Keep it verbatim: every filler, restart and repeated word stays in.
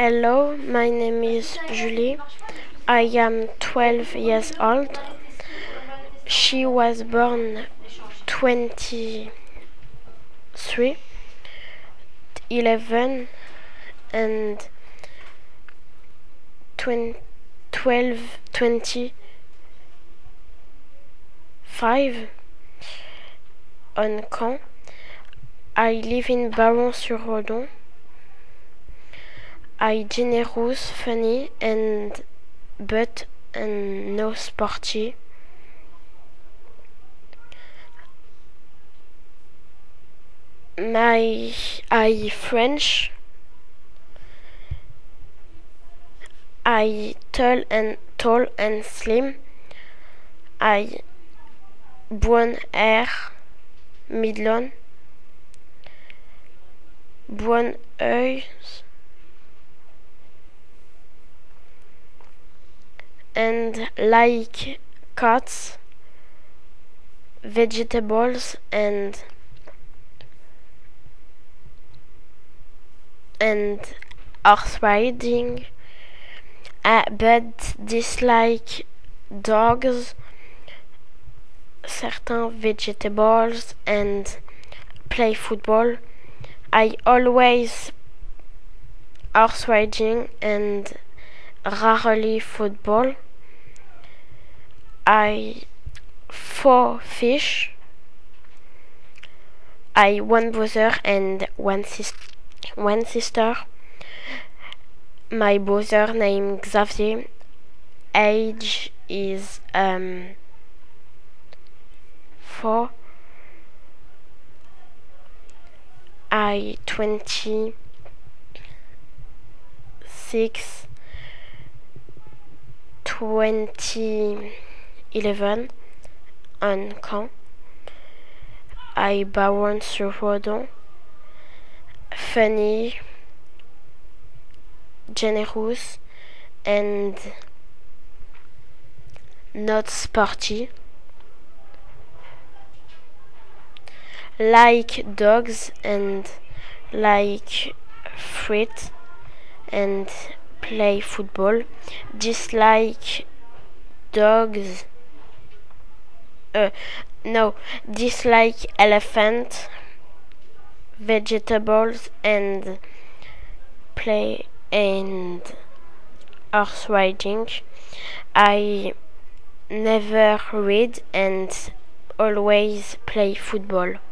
Hello, my name is Julie. I am twelve years old. She was born twenty-three, eleven, and twelve, twenty-five on Caen. I live in Baron-sur-Redon. I generous, funny, and but and no sporty. My I French. I tall and tall and slim. I brown hair, midlon, brown eyes, and like cats, vegetables, and and horse riding. Uh, but dislike dogs, certain vegetables, and play football. I always horse riding and rarely football. I four fish. I one brother and one sis one sister. My brother named Xavier. Age is um four. I twenty six. Twenty eleven on Caen. I Baron-sur-Redon. Funny, generous, and not sporty. Like dogs and like fruit and play football. Dislike dogs. Uh, no, dislike elephant, vegetables, and play and horse riding. I never read and always play football.